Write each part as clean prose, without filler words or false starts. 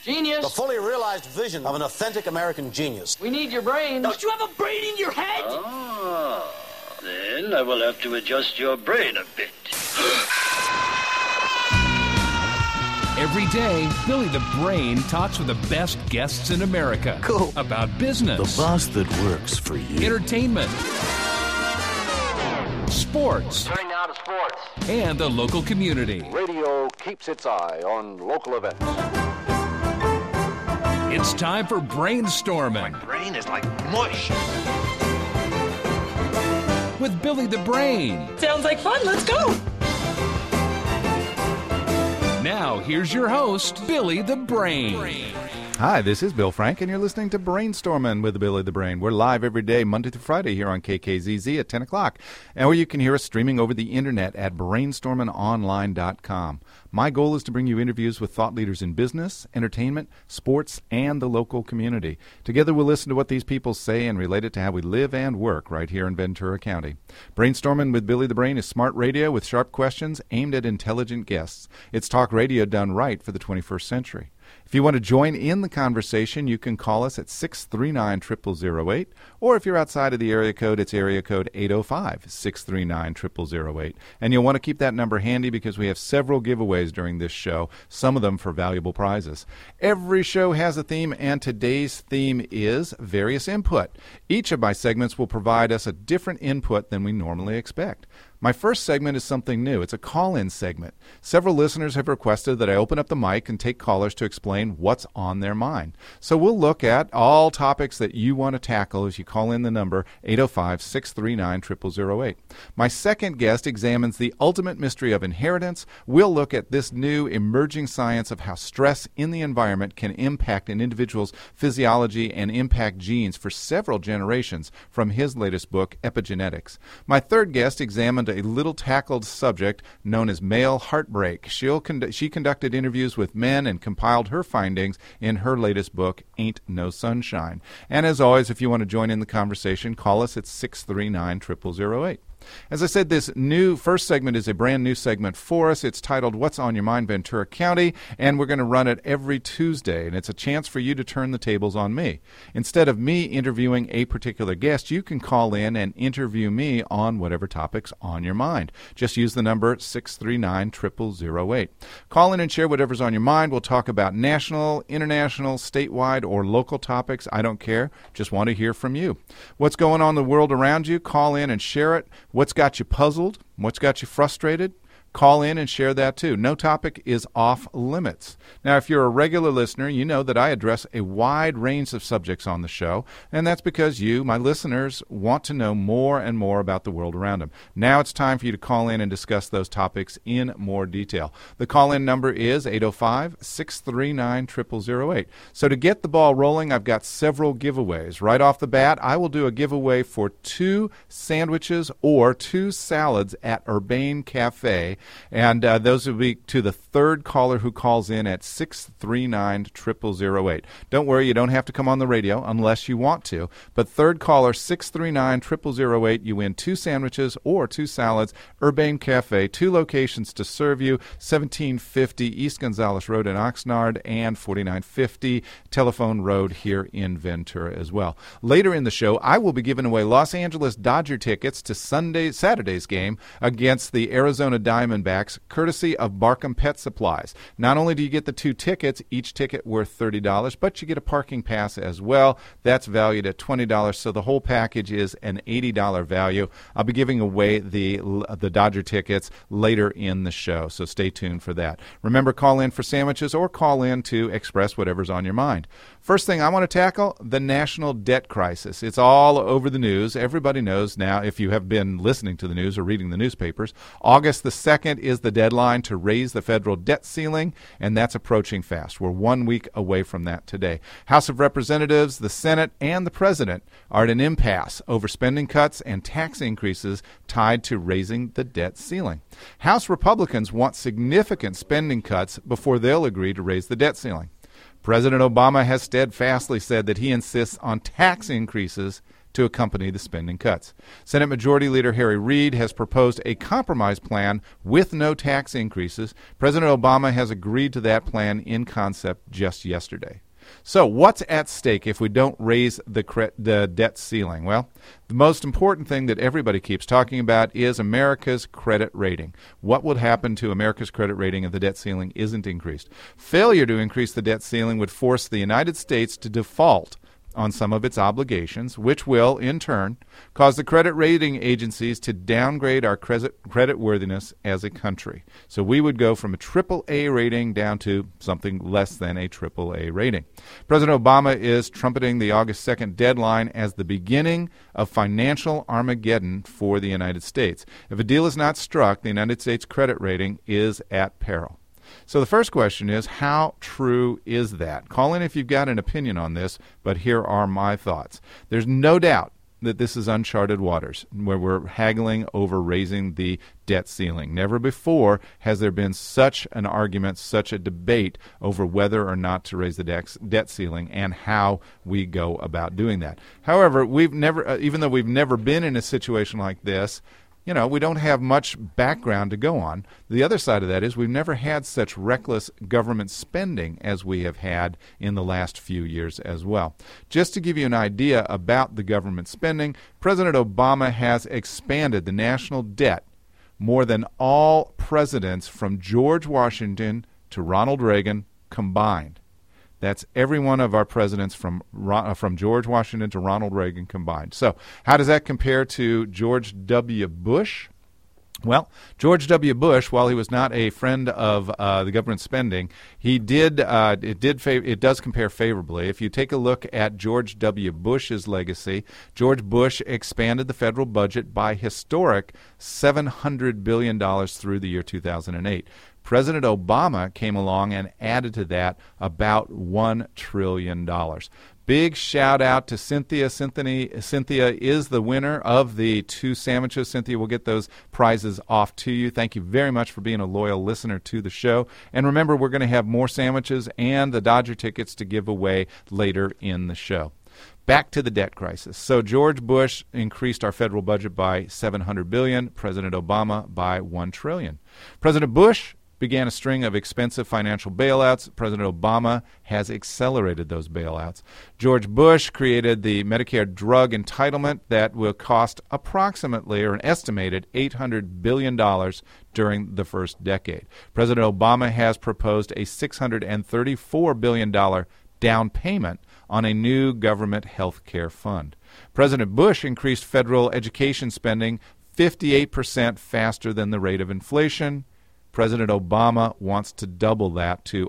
Genius. The fully realized vision of an authentic American genius. We need your brain. Don't you have a brain in your head? Ah, then I will have to adjust your brain a bit. Every day, Billy the Brain talks with the best guests in America. Cool. About business. The boss that works for you. Entertainment. Sports. Turning now to sports. And the local community. Radio keeps its eye on local events. It's time for Brainstorming. My brain is like mush. With Billy the Brain. Sounds like fun. Let's go. Now, here's your host, Billy the Brain. Hi, this is Bill Frank, and you're listening to Brainstorming with Billy the Brain. We're live every day, Monday through Friday, here on KKZZ at 10 o'clock, and where you can hear us streaming over the internet at brainstormingonline.com. My goal is to bring you interviews with thought leaders in business, entertainment, sports, and the local community. Together, we'll listen to what these people say and relate it to how we live and work right here in Ventura County. Brainstorming with Billy the Brain is smart radio with sharp questions aimed at intelligent guests. It's talk radio done right for the 21st century. If you want to join in the conversation, you can call us at 639-0008, or if you're outside of the area code, it's area code 805-639-0008. And you'll want to keep that number handy because we have several giveaways during this show, some of them for valuable prizes. Every show has a theme, and today's theme is various input. Each of my segments will provide us a different input than we normally expect. My first segment is something new. It's a call-in segment. Several listeners have requested that I open up the mic and take callers to explain what's on their mind. So we'll look at all topics that you want to tackle as you call in the number 805-639-0008. My second guest examines the ultimate mystery of inheritance. We'll look at this new emerging science of how stress in the environment can impact an individual's physiology and impact genes for several generations from his latest book, Epigenetics. My third guest examined a little tackled subject known as male heartbreak. She conducted interviews with men and compiled her findings in her latest book, Ain't No Sunshine. And as always, if you want to join in the conversation, call us at 639-0008. As I said, this new first segment is a brand new segment for us. It's titled What's on Your Mind, Ventura County, and we're going to run it every Tuesday, and it's a chance for you to turn the tables on me. Instead of me interviewing a particular guest, you can call in and interview me on whatever topic's on your mind. Just use the number 639-0008. Call in and share whatever's on your mind. We'll talk about national, international, statewide, or local topics. I don't care. Just want to hear from you. What's going on in the world around you? Call in and share it. What's got you puzzled? What's got you frustrated? Call in and share that too. No topic is off limits. Now, if you're a regular listener, you know that I address a wide range of subjects on the show, and that's because you, my listeners, want to know more and more about the world around them. Now it's time for you to call in and discuss those topics in more detail. The call-in number is 805-639-0008. So to get the ball rolling, I've got several giveaways. Right off the bat, I will do a giveaway for 2 sandwiches or 2 salads at Urbane Cafe. And those will be to the third caller who calls in at 639-0008. Don't worry, you don't have to come on the radio unless you want to. But third caller, 639-0008, you win 2 sandwiches or 2 salads. Urbane Cafe, 2 locations to serve you, 1750 East Gonzales Road in Oxnard and 4950 Telephone Road here in Ventura as well. Later in the show, I will be giving away Los Angeles Dodger tickets to Saturday's game against the Arizona Diamondbacks, courtesy of Barkham Pet Supplies. Not only do you get the 2 tickets, each ticket worth $30, but you get a parking pass as well. That's valued at $20, so the whole package is an $80 value. I'll be giving away the Dodger tickets later in the show, so stay tuned for that. Remember, call in for sandwiches or call in to express whatever's on your mind. First thing I want to tackle, the national debt crisis. It's all over the news. Everybody knows now, if you have been listening to the news or reading the newspapers, August the 2nd is the deadline to raise the federal debt ceiling, and that's approaching fast. We're 1 week away from that today. House of Representatives, the Senate, and the President are at an impasse over spending cuts and tax increases tied to raising the debt ceiling. House Republicans want significant spending cuts before they'll agree to raise the debt ceiling. President Obama has steadfastly said that he insists on tax increases to accompany the spending cuts. Senate Majority Leader Harry Reid has proposed a compromise plan with no tax increases. President Obama has agreed to that plan in concept just yesterday. So what's at stake if we don't raise the debt ceiling? Well, the most important thing that everybody keeps talking about is America's credit rating. What would happen to America's credit rating if the debt ceiling isn't increased? Failure to increase the debt ceiling would force the United States to default on some of its obligations, which will, in turn, cause the credit rating agencies to downgrade our credit worthiness as a country. So we would go from a AAA rating down to something less than a AAA rating. President Obama is trumpeting the August 2nd deadline as the beginning of financial Armageddon for the United States. If a deal is not struck, the United States credit rating is at peril. So the first question is, how true is that? Call in if you've got an opinion on this, but here are my thoughts. There's no doubt that this is uncharted waters, where we're haggling over raising the debt ceiling. Never before has there been such an argument, such a debate over whether or not to raise the debt ceiling and how we go about doing that. However, we've never, even though we've never been in a situation like this, we don't have much background to go on. The other side of that is we've never had such reckless government spending as we have had in the last few years as well. Just to give you an idea about the government spending, President Obama has expanded the national debt more than all presidents from George Washington to Ronald Reagan combined. That's every one of our presidents from George Washington to Ronald Reagan combined. So how does that compare to George W. Bush? Well, George W. Bush, while he was not a friend of the government spending, it does compare favorably. If you take a look at George W. Bush's legacy, George Bush expanded the federal budget by historic $700 billion through the year 2008. President Obama came along and added to that about $1 trillion. Big shout out to Cynthia. Cynthia is the winner of the 2 sandwiches. Cynthia will get those prizes off to you. Thank you very much for being a loyal listener to the show. And remember, we're going to have more sandwiches and the Dodger tickets to give away later in the show. Back to the debt crisis. So George Bush increased our federal budget by $700 billion, President Obama by $1 trillion. President Bush began a string of expensive financial bailouts. President Obama has accelerated those bailouts. George Bush created the Medicare drug entitlement that will cost approximately, or an estimated, $800 billion during the first decade. President Obama has proposed a $634 billion down payment on a new government health care fund. President Bush increased federal education spending 58% faster than the rate of inflation. President Obama wants to double that to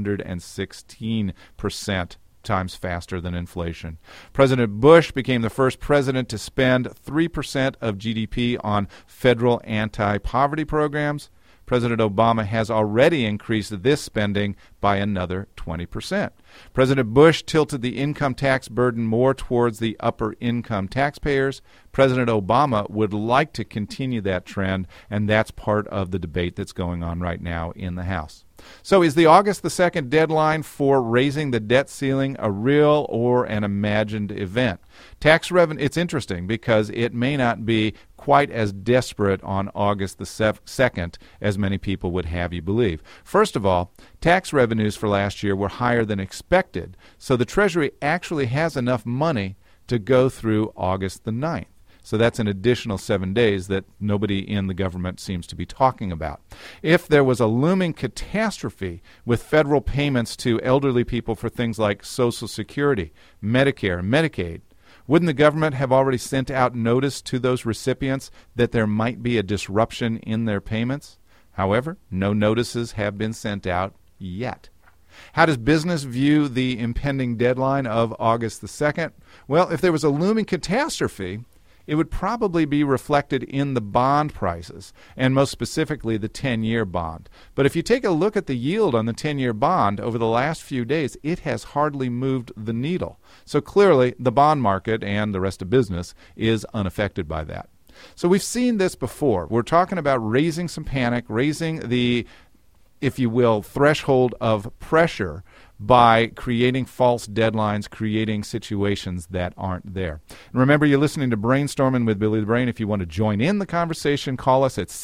116% times faster than inflation. President Bush became the first president to spend 3% of GDP on federal anti-poverty programs. President Obama has already increased this spending by another 20%. President Bush tilted the income tax burden more towards the upper income taxpayers. President Obama would like to continue that trend, and that's part of the debate that's going on right now in the House. So is the August the 2nd deadline for raising the debt ceiling a real or an imagined event? Tax revenue, it's interesting because it may not be quite as desperate on August the 2nd as many people would have you believe. First of all, tax revenues for last year were higher than expected, so the Treasury actually has enough money to go through August the 9th. So that's an additional 7 days that nobody in the government seems to be talking about. If there was a looming catastrophe with federal payments to elderly people for things like Social Security, Medicare, and Medicaid, wouldn't the government have already sent out notice to those recipients that there might be a disruption in their payments? However, no notices have been sent out yet. How does business view the impending deadline of August the 2nd? Well, if there was a looming catastrophe, it would probably be reflected in the bond prices, and most specifically the 10-year bond. But if you take a look at the yield on the 10-year bond over the last few days, it has hardly moved the needle. So clearly the bond market and the rest of business is unaffected by that. So we've seen this before. We're talking about raising some panic, raising the, if you will, threshold of pressure by creating false deadlines, creating situations that aren't there. And remember, you're listening to Brainstorming with Billy the Brain. If you want to join in the conversation, call us at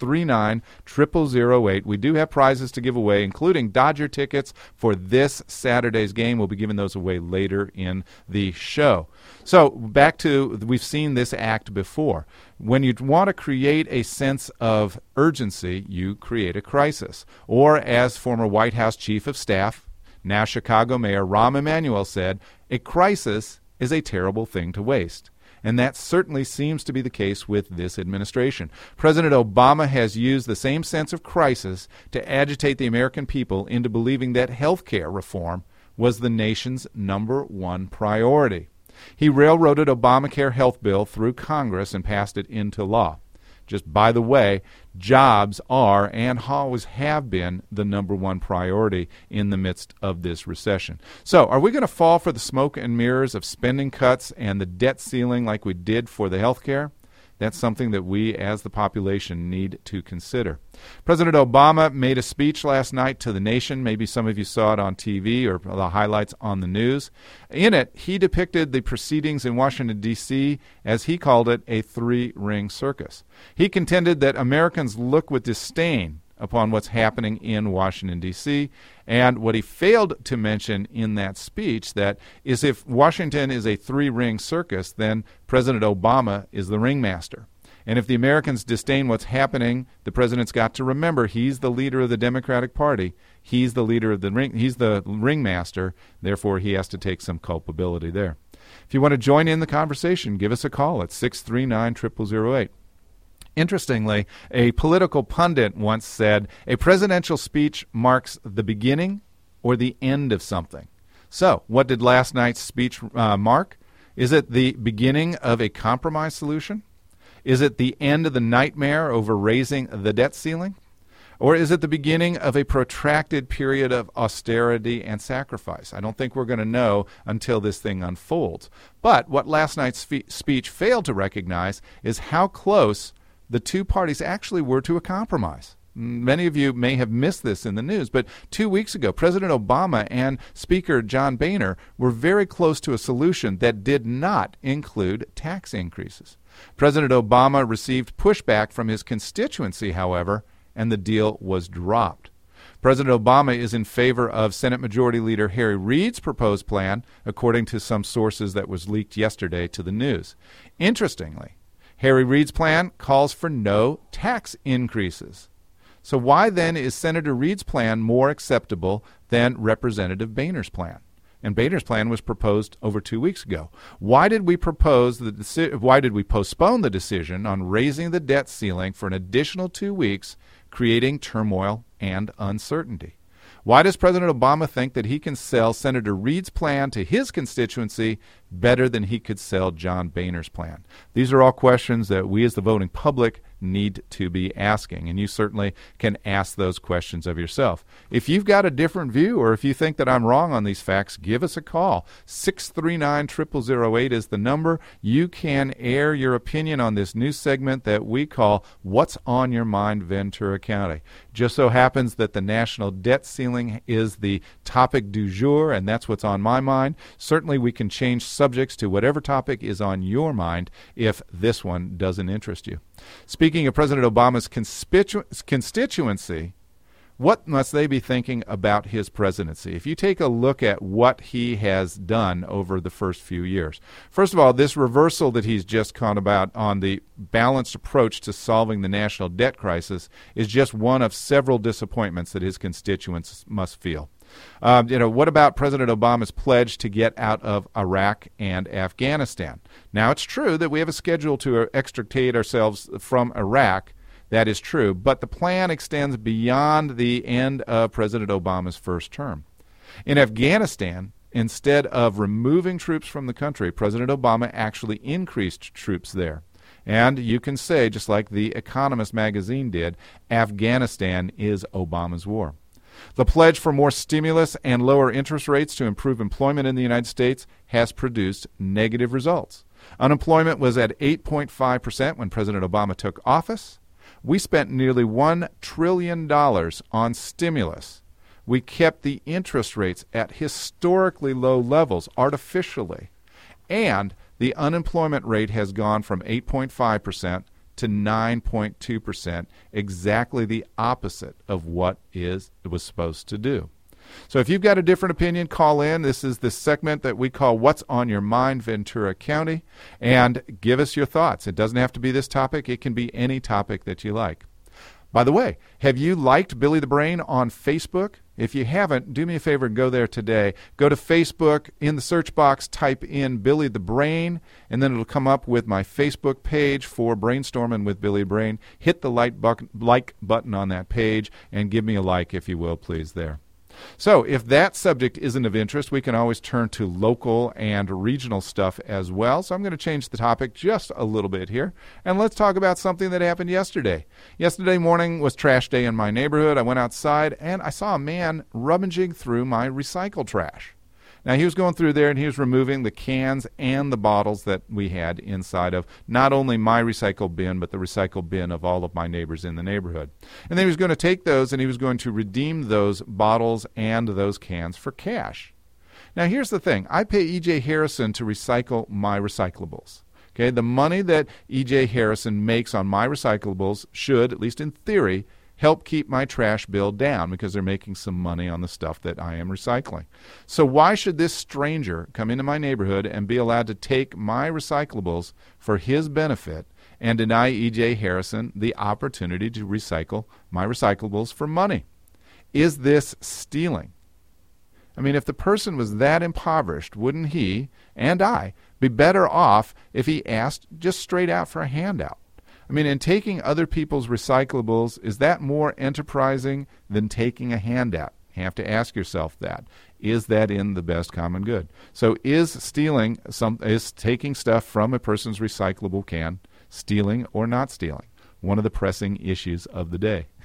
639-0008. We do have prizes to give away, including Dodger tickets for this Saturday's game. We'll be giving those away later in the show. So back to, we've seen this act before. When you want to create a sense of urgency, you create a crisis. Or as former White House Chief of Staff, now Chicago Mayor Rahm Emanuel said, a crisis is a terrible thing to waste. And that certainly seems to be the case with this administration. President Obama has used the same sense of crisis to agitate the American people into believing that health care reform was the nation's number one priority. He railroaded Obamacare health bill through Congress and passed it into law. Just by the way, jobs are and always have been the number one priority in the midst of this recession. So are we going to fall for the smoke and mirrors of spending cuts and the debt ceiling like we did for the health care? That's something that we as the population need to consider. President Obama made a speech last night to the nation. Maybe some of you saw it on TV or the highlights on the news. In it, he depicted the proceedings in Washington, D.C., as he called it, a three-ring circus. He contended that Americans look with disdain upon what's happening in Washington, D.C., and what he failed to mention in that speech that is if Washington is a three-ring circus, then President Obama is the ringmaster. And if the Americans disdain what's happening, the president's got to remember he's the leader of the Democratic Party. He's the leader of the ring. He's the ringmaster. Therefore, he has to take some culpability there. If you want to join in the conversation, give us a call at 639-0008. Interestingly, a political pundit once said, a presidential speech marks the beginning or the end of something. So, what did last night's speech mark? Is it the beginning of a compromise solution? Is it the end of the nightmare over raising the debt ceiling? Or is it the beginning of a protracted period of austerity and sacrifice? I don't think we're going to know until this thing unfolds. But what last night's speech failed to recognize is how close the two parties actually were to a compromise. Many of you may have missed this in the news, but 2 weeks ago, President Obama and Speaker John Boehner were very close to a solution that did not include tax increases. President Obama received pushback from his constituency, however, and the deal was dropped. President Obama is in favor of Senate Majority Leader Harry Reid's proposed plan, according to some sources that was leaked yesterday to the news. Interestingly, Harry Reid's plan calls for no tax increases. So why then is Senator Reid's plan more acceptable than Representative Boehner's plan? And Boehner's plan was proposed over 2 weeks ago. Why did we postpone the decision on raising the debt ceiling for an additional 2 weeks, creating turmoil and uncertainty? Why does President Obama think that he can sell Senator Reid's plan to his constituency better than he could sell John Boehner's plan? These are all questions that we as the voting public need to be asking, and you certainly can ask those questions of yourself. If you've got a different view or if you think that I'm wrong on these facts, give us a call. 639-0008 is the number. You can air your opinion on this news segment that we call What's on Your Mind, Ventura County. Just so happens that the national debt ceiling is the topic du jour, and that's what's on my mind. Certainly we can change subjects to whatever topic is on your mind if this one doesn't interest you. Speaking of President Obama's constituency, what must they be thinking about his presidency? If you take a look at what he has done over the first few years. First of all, this reversal that he's just gone about on the balanced approach to solving the national debt crisis is just one of several disappointments that his constituents must feel. What about President Obama's pledge to get out of Iraq and Afghanistan? Now, it's true that we have a schedule to extricate ourselves from Iraq. That is true, but the plan extends beyond the end of President Obama's first term. In Afghanistan, instead of removing troops from the country, President Obama actually increased troops there. And you can say, just like The Economist magazine did, Afghanistan is Obama's war. The pledge for more stimulus and lower interest rates to improve employment in the United States has produced negative results. Unemployment was at 8.5% when President Obama took office. We spent nearly $1 trillion on stimulus, We kept the interest rates at historically low levels artificially. And the unemployment rate has gone from 8.5% to 9.2%, exactly the opposite of what it was supposed to do. So if you've got a different opinion, call in. This is the segment that we call What's on Your Mind, Ventura County, and give us your thoughts. It doesn't have to be this topic. It can be any topic that you like. By the way, have you liked Billy the Brain on Facebook? If you haven't, do me a favor and go there today. Go to Facebook, in the search box, type in Billy the Brain, and then it'll come up with my Facebook page for Brainstorming with Billy Brain. Hit the like button on that page and give me a like, if you will, please, there. So if that subject isn't of interest, we can always turn to local and regional stuff as well. So I'm going to change the topic just a little bit here, and let's talk about something that happened yesterday. Yesterday morning was trash day in my neighborhood. I went outside, and I saw a man rummaging through my recycle trash. Now, he was going through there, and he was removing the cans and the bottles that we had inside of not only my recycle bin, but the recycle bin of all of my neighbors in the neighborhood. And then he was going to take those, and he was going to redeem those bottles and those cans for cash. Now, here's the thing. I pay E.J. Harrison to recycle my recyclables. Okay, the money that E.J. Harrison makes on my recyclables should, at least in theory, help keep my trash bill down because they're making some money on the stuff that I am recycling. So why should this stranger come into my neighborhood and be allowed to take my recyclables for his benefit and deny E.J. Harrison the opportunity to recycle my recyclables for money? Is this stealing? I mean, if the person was that impoverished, wouldn't he and I be better off if he asked just straight out for a handout? I mean, in taking other people's recyclables, is that more enterprising than taking a handout? You have to ask yourself that. Is that in the best common good? So is taking stuff from a person's recyclable can stealing or not stealing? One of the pressing issues of the day.